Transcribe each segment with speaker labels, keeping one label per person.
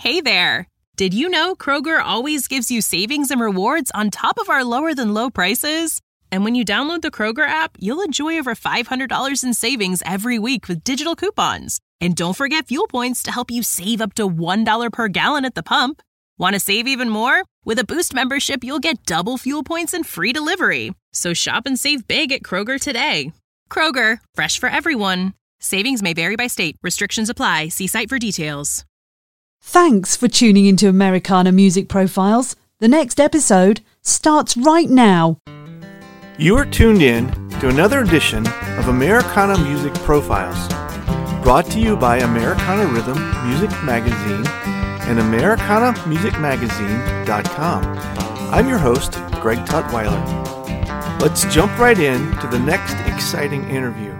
Speaker 1: Hey there! Did you know Kroger always gives you savings and rewards on top of our lower-than-low prices? And when you download the Kroger app, you'll enjoy over $500 in savings every week with digital coupons. And don't forget fuel points to help you save up to $1 per gallon at the pump. Want to save even more? With a Boost membership, you'll get double fuel points and free delivery. So shop and save big at Kroger today. Kroger, fresh for everyone. Savings may vary by state. Restrictions apply. See site for details.
Speaker 2: Thanks for tuning into Americana Music Profiles. The next episode starts right now.
Speaker 3: You are tuned in to another edition of Americana Music Profiles, brought to you by Americana Rhythm Music Magazine and AmericanaMusicMagazine.com. I'm your host, Greg Tutwiler. Let's jump right in to the next exciting interview.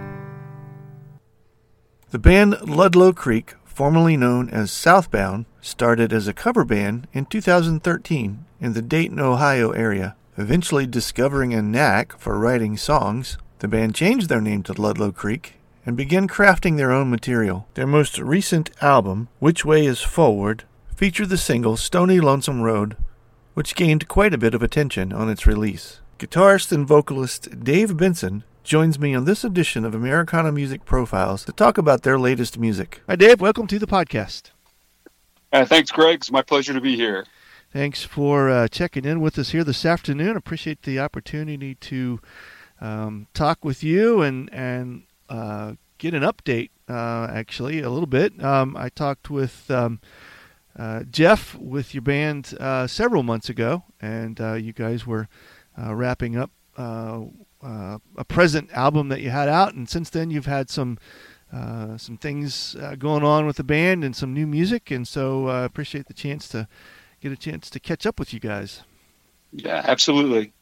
Speaker 3: The band Ludlow Creek, formerly known as Southbound, started as a cover band in 2013 in the Dayton, Ohio area. Eventually discovering a knack for writing songs, the band changed their name to Ludlow Creek and began crafting their own material. Their most recent album, Which Way Is Forward, featured the single Stony Lonesome Road, which gained quite a bit of attention on its release. Guitarist and vocalist Dave Benson joins me on this edition of Americana Music Profiles to talk about their latest music. Hi, Dave. Welcome to the podcast.
Speaker 4: Thanks, Greg. It's my pleasure to be here.
Speaker 3: Thanks for checking in with us here this afternoon. Appreciate the opportunity to talk with you and get an update, actually, a little bit. I talked with Jeff with your band several months ago, and you guys were wrapping up a present album that you had out, and since then you've had some things going on with the band and some new music, and so I appreciate the chance to get a chance to catch up with you guys.
Speaker 4: Yeah, absolutely.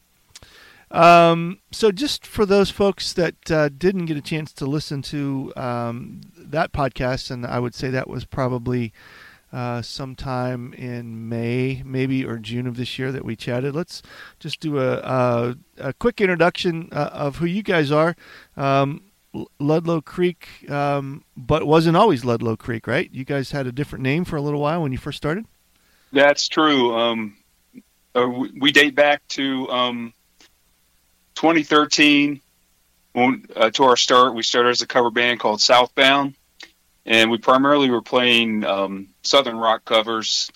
Speaker 3: So just for those folks that didn't get a chance to listen to that podcast, and I would say that was probably sometime in May, maybe, or June of this year that we chatted. Let's just do a quick introduction of who you guys are. Ludlow Creek, but wasn't always Ludlow Creek, right? You guys had a different name for a little while when you first started?
Speaker 4: That's true. We date back to 2013. To our start, we started as a cover band called Southbound, and we primarily were playing Southern rock covers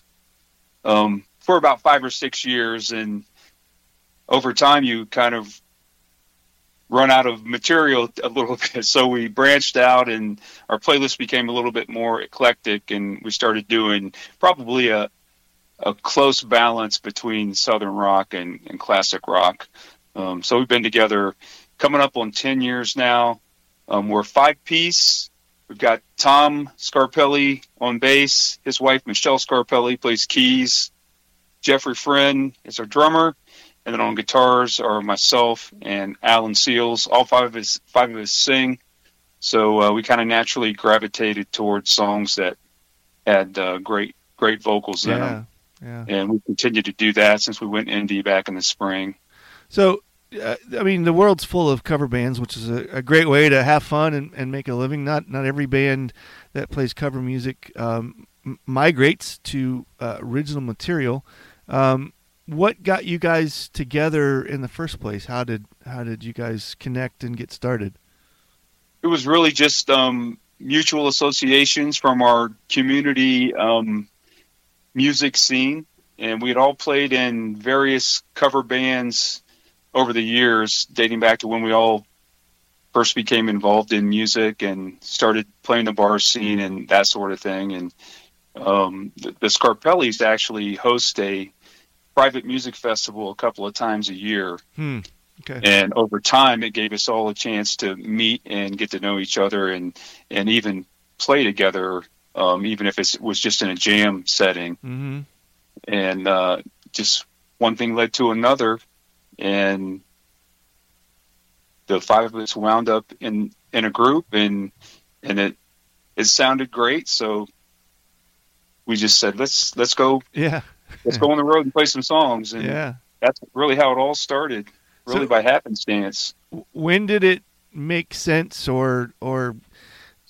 Speaker 4: for about 5 or 6 years, and over time you kind of run out of material a little bit, so we branched out and our playlist became a little bit more eclectic, and we started doing probably a close balance between Southern rock and classic rock. So we've been together coming up on 10 years now. We're a 5-piece. We've got Tom Scarpelli on bass. His wife, Michelle Scarpelli, plays keys. Jeffrey Friend is our drummer. And then on guitars are myself and Alan Seals. All five of us sing. So we kind of naturally gravitated towards songs that had great vocals in them. Yeah. And we continue to do that since we went indie back in the spring.
Speaker 3: So, I mean, the world's full of cover bands, which is a great way to have fun and make a living. Not every band that plays cover music migrates to original material. What got you guys together in the first place? How did you guys connect and get started?
Speaker 4: It was really just mutual associations from our community music scene, and we had all played in various cover bands over the years, dating back to when we all first became involved in music and started playing the bar scene and that sort of thing. And the Scarpellis actually host a private music festival a couple of times a year.
Speaker 3: Okay.
Speaker 4: And over time, it gave us all a chance to meet and get to know each other and even play together, even if it was just in a jam setting.
Speaker 3: Mm-hmm.
Speaker 4: And just one thing led to another, and the five of us wound up in a group, and it sounded great. So we just said, let's go.
Speaker 3: Yeah.
Speaker 4: Let's go on the road and play some songs. And that's really how it all started, really by happenstance.
Speaker 3: When did it make sense or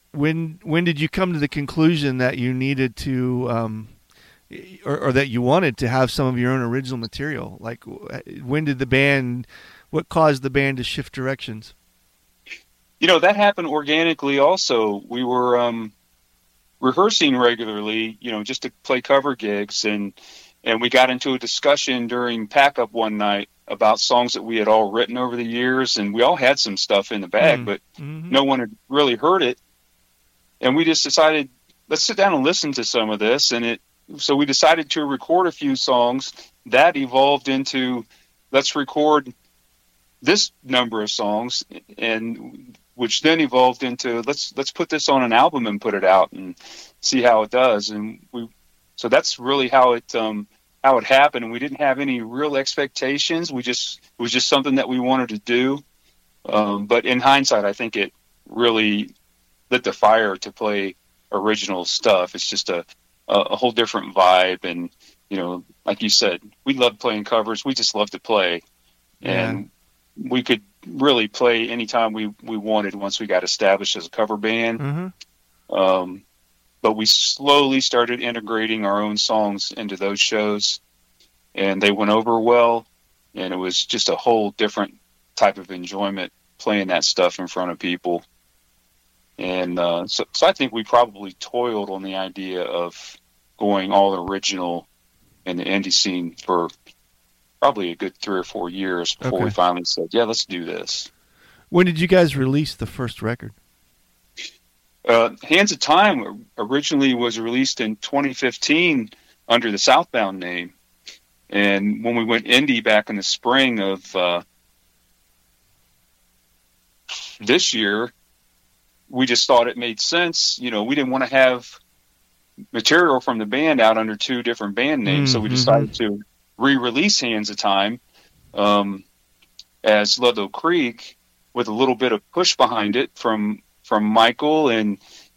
Speaker 3: when did you come to the conclusion that you needed to, or that you wanted to have some of your own original material? Like, when did what caused the band to shift directions?
Speaker 4: That happened organically also. We were rehearsing regularly, just to play cover gigs, and we got into a discussion during pack-up one night about songs that we had all written over the years, and we all had some stuff in the bag, but no one had really heard it. And we just decided, let's sit down and listen to some of this. So we decided to record a few songs. That evolved into, let's record this number of songs, and which then evolved into, let's put this on an album and put it out and see how it does. And so that's really how it happened. And we didn't have any real expectations. It was just something that we wanted to do. But in hindsight, I think it really lit the fire to play original stuff. It's just a whole different vibe. And, like you said, we love playing covers. We just love to play. Yeah. And we could really play anytime we wanted once we got established as a cover band. But we slowly started integrating our own songs into those shows, and they went over well. And it was just a whole different type of enjoyment playing that stuff in front of people. And so I think we probably toiled on the idea of going all original in the indie scene for probably a good 3 or 4 years before we finally said, yeah, let's do this.
Speaker 3: When did you guys release the first record?
Speaker 4: Hands of Time originally was released in 2015 under the Southbound name. And when we went indie back in the spring of this year, we just thought it made sense. We didn't want to have material from the band out under 2 different band names. So we decided to re-release Hands of Time as Ludlow Creek, with a little bit of push behind it from Michael and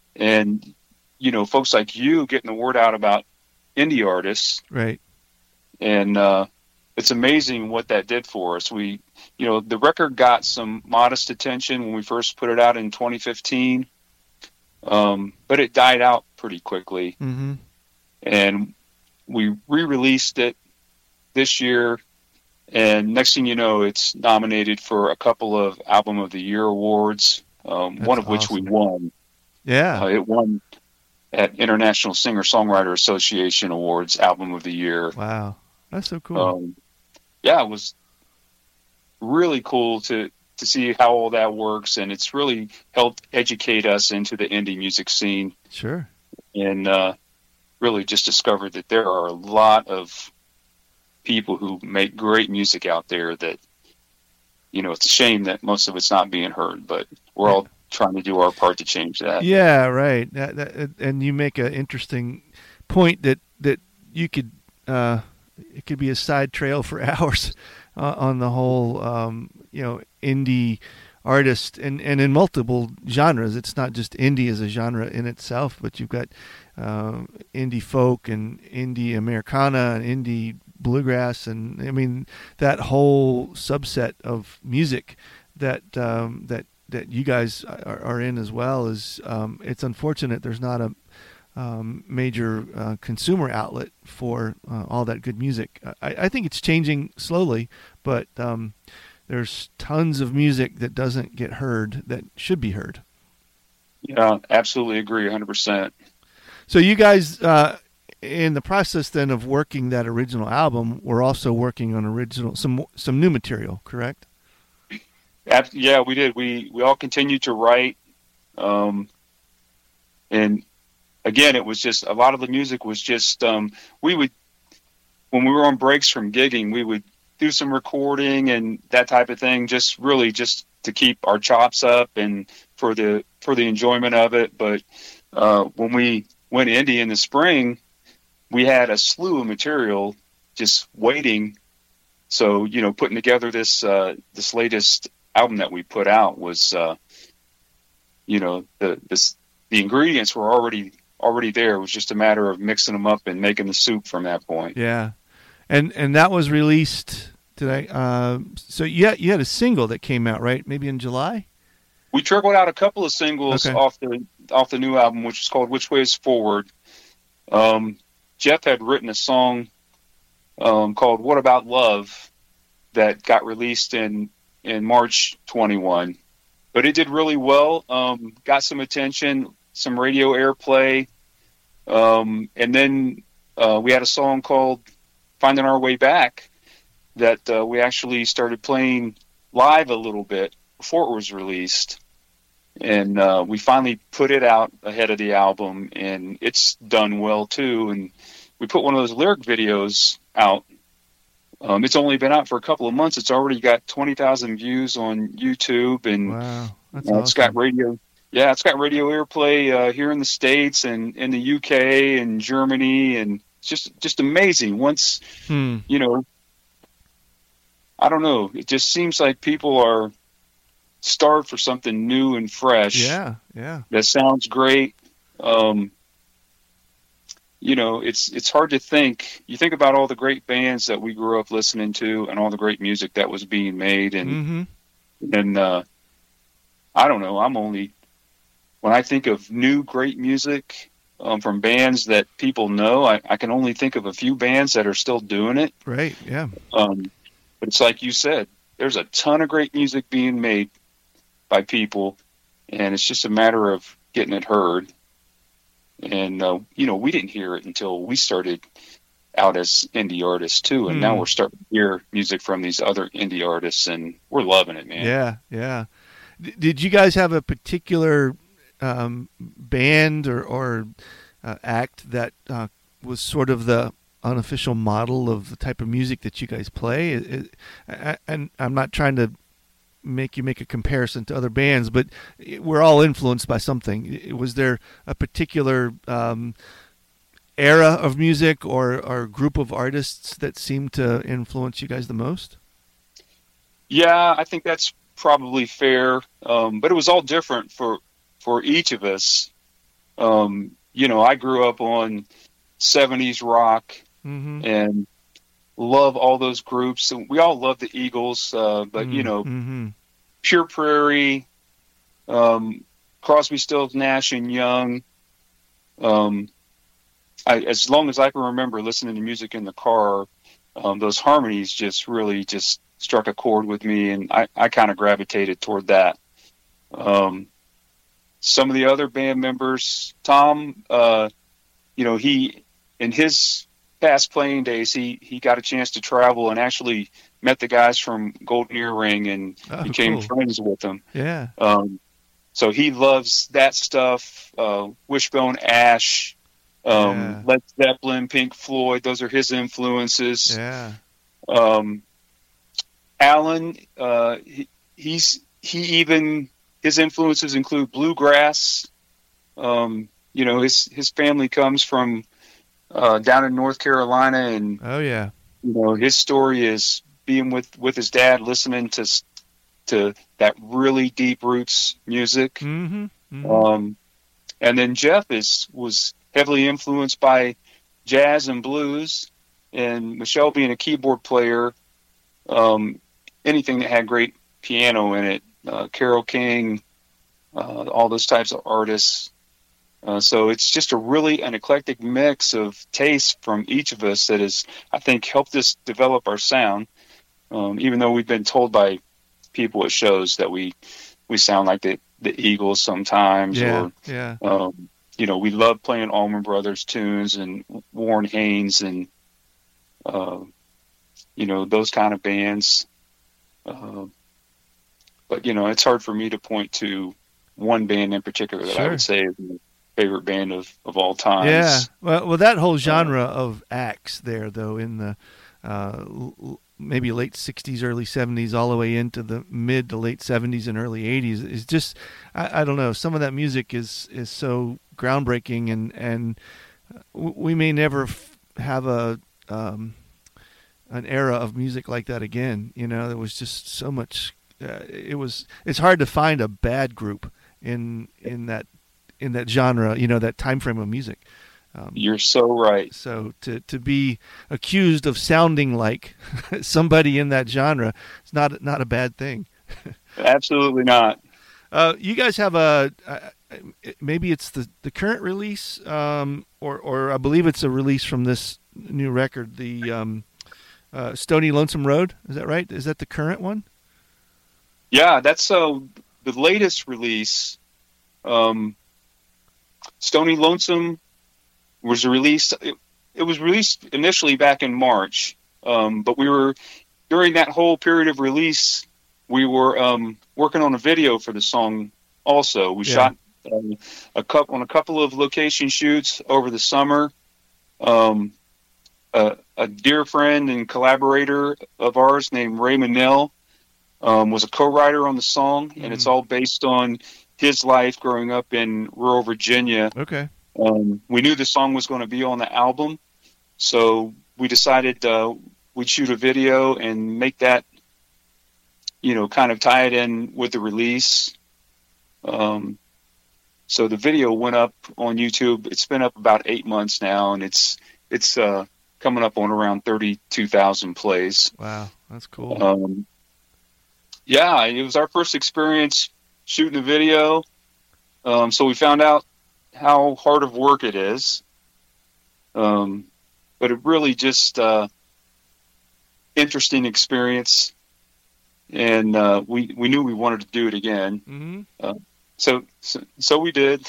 Speaker 4: folks like you getting the word out about indie artists.
Speaker 3: Right.
Speaker 4: And it's amazing what that did for us. The record got some modest attention when we first put it out in 2015, but it died out pretty quickly. And we re-released it this year, and next thing you know, it's nominated for a couple of Album of the Year awards, one of which we won.
Speaker 3: Yeah.
Speaker 4: It won at International Singer-Songwriter Association Awards Album of the Year.
Speaker 3: Wow. That's so cool.
Speaker 4: It was really cool to see how all that works, and it's really helped educate us into the indie music scene.
Speaker 3: Sure.
Speaker 4: And really just discovered that there are a lot of people who make great music out there that, it's a shame that most of it's not being heard, but we're all trying to do our part to change that.
Speaker 3: Yeah, right. And you make an interesting point that you could, it could be a side trail for hours on the whole, indie artist and in multiple genres. It's not just indie as a genre in itself, but you've got indie folk and indie Americana and indie bluegrass, and I mean that whole subset of music that you guys are in as well. Is it's unfortunate there's not a major consumer outlet for all that good music. I think it's changing slowly, but there's tons of music that doesn't get heard that should be heard.
Speaker 4: Yeah, absolutely agree, 100%.
Speaker 3: So you guys, in the process then of working that original album, we're also working on some new material, correct?
Speaker 4: Yeah, we did. We all continued to write, and again, it was just a lot of the music was just we would, when we were on breaks from gigging, we would do some recording and that type of thing, just to keep our chops up and for the enjoyment of it. But when we went indie in the spring, we had a slew of material just waiting. So, putting together this latest album that we put out was, the ingredients were already there. It was just a matter of mixing them up and making the soup from that point.
Speaker 3: Yeah. And that was released today. So you had a single that came out, right? Maybe in July?
Speaker 4: We trickled out a couple of singles
Speaker 3: Okay.
Speaker 4: off the new album, which is called "Which Way Is Forward." Jeff had written a song called "What About Love" that got released in March 21, but it did really well. Got some attention, some radio airplay, and then we had a song called "Finding Our Way Back" that we actually started playing live a little bit before it was released. And we finally put it out ahead of the album, and it's done well too. And we put one of those lyric videos out. It's only been out for a couple of months. It's already got 20,000 views on YouTube, and
Speaker 3: Wow, that's
Speaker 4: it's got radio. Yeah, it's got radio airplay here in the States and in the UK and Germany, and it's just amazing. Once you know, I don't know. It just seems like people are starved for something new and fresh.
Speaker 3: Yeah.
Speaker 4: That sounds great. It's hard to think. You think about all the great bands that we grew up listening to and all the great music that was being made. And I don't know. When I think of new great music from bands that people know, I can only think of a few bands that are still doing it.
Speaker 3: Right. Yeah.
Speaker 4: But it's like you said, there's a ton of great music being made by people, and it's just a matter of getting it heard. And we didn't hear it until we started out as indie artists too, and now we're starting to hear music from these other indie artists, and we're loving it, man.
Speaker 3: Yeah. Did you guys have a particular band or act that was sort of the unofficial model of the type of music that you guys play? And I'm not trying to make you make a comparison to other bands, but we're all influenced by something. Was there a particular era of music or group of artists that seemed to influence you guys the most?
Speaker 4: Yeah, I think that's probably fair. But it was all different for each of us. I grew up on 70s rock and love all those groups. And we all love the Eagles, but Pure Prairie, Crosby, Stills, Nash and Young. As long as I can remember listening to music in the car, those harmonies just really just struck a chord with me, and I kind of gravitated toward that. Some of the other band members, Tom, he in his past playing days, he got a chance to travel and actually met the guys from Golden Earring and became friends with them.
Speaker 3: Yeah.
Speaker 4: So he loves that stuff. Wishbone Ash, Led Zeppelin, Pink Floyd. Those are his influences.
Speaker 3: Yeah.
Speaker 4: Alan, his influences include bluegrass. His family comes from down in North Carolina, and his story is being with his dad, listening to that really deep roots music. And then Jeff was heavily influenced by jazz and blues, and Michelle being a keyboard player, anything that had great piano in it, Carole King, all those types of artists. So it's just an eclectic mix of tastes from each of us that has, I think, helped us develop our sound. Even though we've been told by people at shows that we sound like the Eagles sometimes, we love playing Allman Brothers tunes and Warren Haynes and those kind of bands. But it's hard for me to point to one band in particular that I would say is my favorite band of all time.
Speaker 3: Yeah, well, that whole genre of acts there, though, in the maybe late 60s, early 70s, all the way into the mid to late 70s and early 80s, is just, I don't know, some of that music is so groundbreaking, and we may never have an era of music like that again. There was just so much. It's hard to find a bad group in that genre, that time frame of music.
Speaker 4: You're so right.
Speaker 3: So to be accused of sounding like somebody in that genre is not a bad thing.
Speaker 4: Absolutely not.
Speaker 3: You guys have maybe it's the current release, or I believe it's a release from this new record, the Stony Lonesome Road. Is that right? Is that the current one?
Speaker 4: Yeah, that's the latest release. Stony Lonesome was released. It was released initially back in March, but we were during that whole period of release, we were working on a video for the song. Also, we shot on a couple of location shoots over the summer. A dear friend and collaborator of ours named Ray Manell was a co-writer on the song, and it's all based on his life growing up in rural Virginia.
Speaker 3: Okay.
Speaker 4: We knew the song was going to be on the album, so we decided we'd shoot a video and make that, kind of tie it in with the release. So the video went up on YouTube. It's been up about 8 months now, and it's coming up on around 32,000 plays.
Speaker 3: Wow, that's cool.
Speaker 4: Yeah, it was our first experience shooting a video. So we found out how hard of work it is. But it really just interesting experience. And we knew we wanted to do it again.
Speaker 3: Mm-hmm.
Speaker 4: So we did.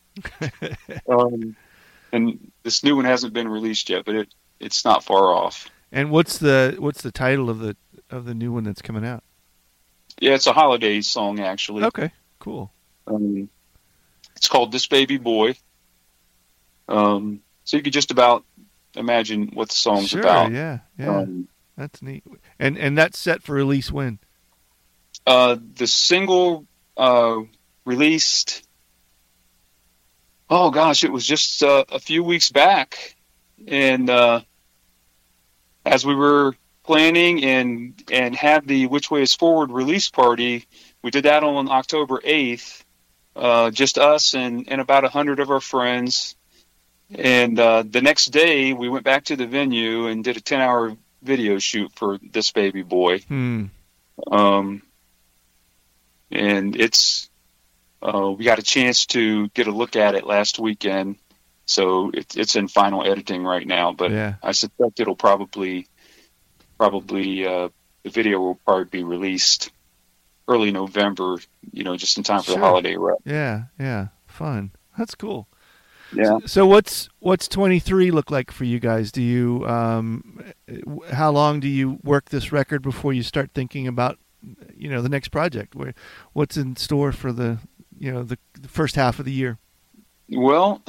Speaker 4: And this new one hasn't been released yet, but it's not far off.
Speaker 3: And what's the title of the new one that's coming out?
Speaker 4: Yeah, it's a holiday song, actually.
Speaker 3: Okay, cool.
Speaker 4: It's called This Baby Boy. So you could just about imagine what the song's about.
Speaker 3: Yeah. That's neat. And that's set for release when?
Speaker 4: The single released, oh gosh, it was just a few weeks back. And as we were planning and had the Which Way Is Forward release party, we did that on October 8th, just us and about 100 of our friends. And the next day, we went back to the venue and did a 10-hour video shoot for This Baby Boy. And it's we got a chance to get a look at it last weekend, so it's in final editing right now. But I suspect it'll probably the video will probably be released early November, just in time for the holiday wrap.
Speaker 3: Yeah, fun. That's cool.
Speaker 4: Yeah.
Speaker 3: So what's 23 look like for you guys? Do you how long do you work this record before you start thinking about the next project? What's in store for the first half of the year?
Speaker 4: Well,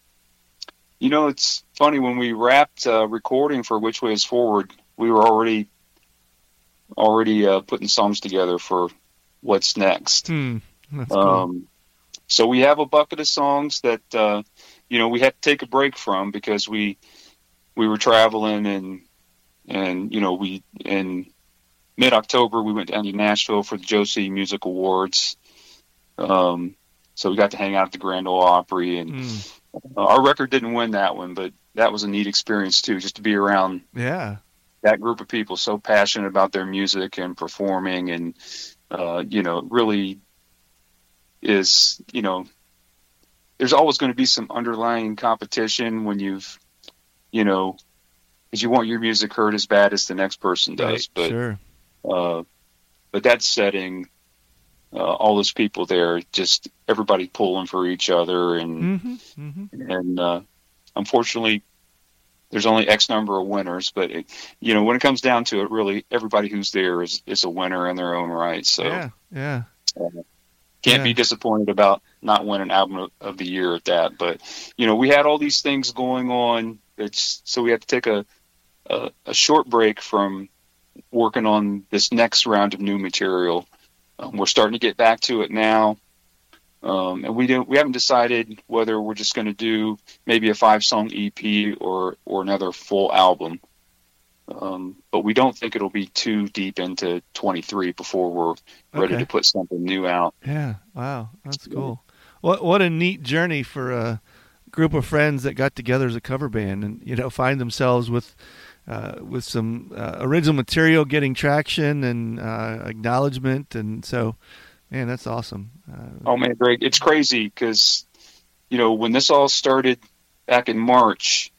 Speaker 4: it's funny, when we wrapped recording for Which Way Is Forward, we were already putting songs together for what's next.
Speaker 3: That's cool.
Speaker 4: So we have a bucket of songs that we had to take a break from because we were traveling and we in mid-October we went down to Nashville for the Josie Music Awards. So we got to hang out at the Grand Ole Opry, and our record didn't win that one, but that was a neat experience too, just to be around that group of people so passionate about their music and performing, and really is, there's always going to be some underlying competition when you've, because you want your music heard as bad as the next person does.
Speaker 3: Right,
Speaker 4: but that setting, all those people there, just everybody pulling for each other, and unfortunately, there's only X number of winners. But when it comes down to it, really everybody who's there is a winner in their own right. So can't be disappointed about not winning album of the year at that. But we had all these things going on. So we had to take a short break from working on this next round of new material. We're starting to get back to it now, and we haven't decided whether we're just going to do maybe a 5-song EP or another full album. But we don't think it'll be too deep into 23 before we're ready to put something new out. Yeah,
Speaker 3: wow, that's cool. What a neat journey for a group of friends that got together as a cover band and find themselves with some original material getting traction and acknowledgement, and so Man, that's awesome.
Speaker 4: Oh man, Greg, it's crazy because, when this all started back in March,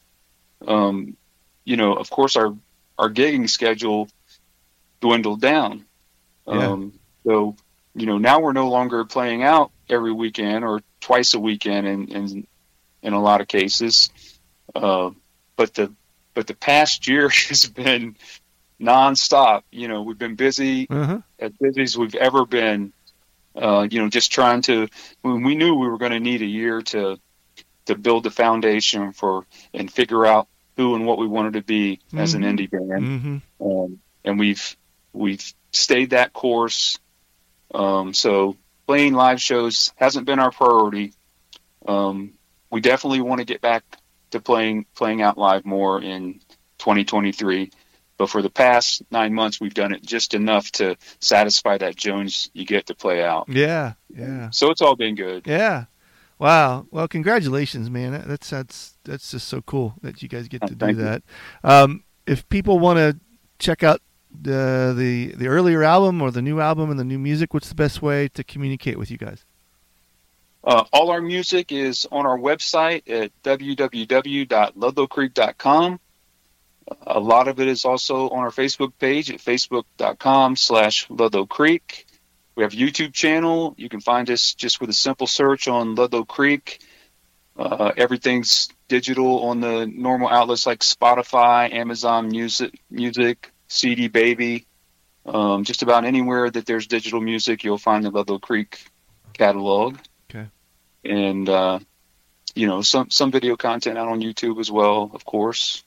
Speaker 4: of course our gigging schedule dwindled down.
Speaker 3: Yeah.
Speaker 4: So, now we're no longer playing out every weekend or twice a weekend in a lot of cases. But the past year has been nonstop. We've been busy, as busy as we've ever been. Just trying to. We knew we were going to need a year to build the foundation and figure out who and what we wanted to be as an indie band. And we've stayed that course. So playing live shows hasn't been our priority. We definitely want to get back to playing out live more in 2023. But for the past 9 months, we've done it just enough to satisfy that Jones you get to play out.
Speaker 3: Yeah.
Speaker 4: So it's all been good.
Speaker 3: Yeah. Wow. Well, congratulations, man. That's just so cool that you guys get to do that. If people want to check out the earlier album or the new album and the new music, what's the best way to communicate with you guys?
Speaker 4: All our music is on our website at www.ludlowcreek.com. A lot of it is also on our Facebook page at facebook.com/Ludlow Creek. We have a YouTube channel. You can find us just with a simple search on Ludlow Creek. Everything's digital on the normal outlets like Spotify, Amazon Music, CD Baby. Just about anywhere that there's digital music, you'll find the Ludlow Creek catalog.
Speaker 3: Okay.
Speaker 4: And, some video content out on YouTube as well, of course.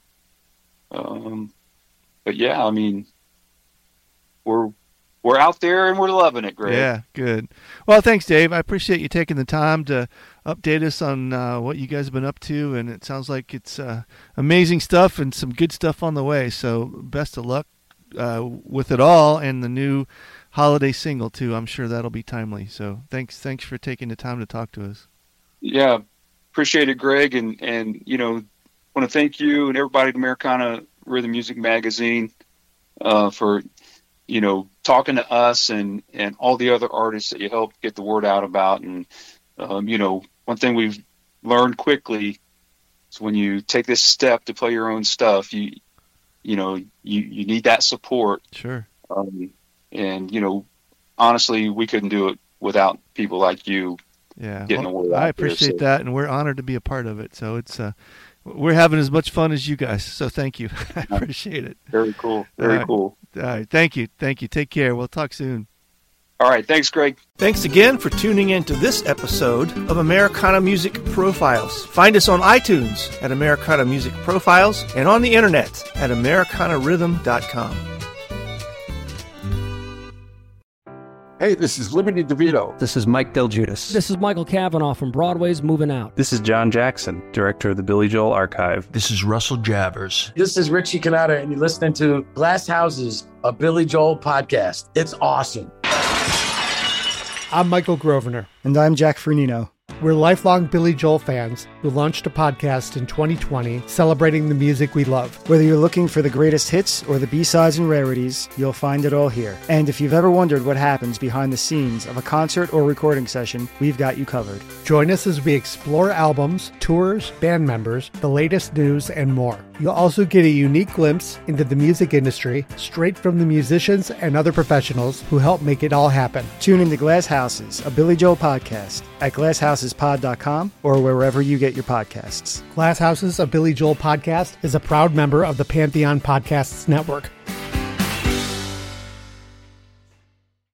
Speaker 4: But yeah, I mean, we're out there and we're loving it, Greg.
Speaker 3: Yeah, good. Well, thanks, Dave. I appreciate you taking the time to update us on what you guys have been up to, and it sounds like it's amazing stuff and some good stuff on the way. So best of luck with it all, and the new holiday single too. I'm sure that'll be timely. So thanks for taking the time to talk to us. Yeah,
Speaker 4: appreciate it, Greg, and want to thank you and everybody at Americana Rhythm Music Magazine for talking to us and all the other artists that you helped get the word out about. And one thing we've learned quickly is when you take this step to play your own stuff, you need that support.
Speaker 3: Sure.
Speaker 4: And honestly, we couldn't do it without people like you.
Speaker 3: Yeah,
Speaker 4: getting the word out.
Speaker 3: I appreciate that, and we're honored to be a part of it. So it's we're having as much fun as you guys. So thank you. I appreciate it.
Speaker 4: Very cool. Very cool.
Speaker 3: All right. Thank you. Take care. We'll talk soon.
Speaker 4: All right. Thanks, Greg.
Speaker 3: Thanks again for tuning in to this episode of Americana Music Profiles. Find us on iTunes at Americana Music Profiles and on the internet at AmericanaRhythm.com.
Speaker 5: Hey, this is Liberty DeVito.
Speaker 6: This is Mike Del Giudice.
Speaker 7: This is Michael Cavanaugh from Broadway's Moving Out.
Speaker 8: This is John Jackson, director of the Billy Joel Archive.
Speaker 9: This is Russell Javers.
Speaker 10: This is Richie Cannata, and you're listening to Glass Houses, a Billy Joel podcast. It's awesome.
Speaker 11: I'm Michael Grosvenor.
Speaker 12: And I'm Jack Fernino.
Speaker 11: We're lifelong Billy Joel fans who launched a podcast in 2020 celebrating the music we love.
Speaker 12: Whether you're looking for the greatest hits or the B-sides and rarities, you'll find it all here. And if you've ever wondered what happens behind the scenes of a concert or recording session, we've got you covered.
Speaker 11: Join us as we explore albums, tours, band members, the latest news, and more. You'll also get a unique glimpse into the music industry straight from the musicians and other professionals who help make it all happen.
Speaker 12: Tune into Glass Houses, a Billy Joel podcast at glasshouses.pod.com or wherever you get your podcasts.
Speaker 11: Glass Houses, a Billy Joel podcast is a proud member of the Pantheon Podcasts Network.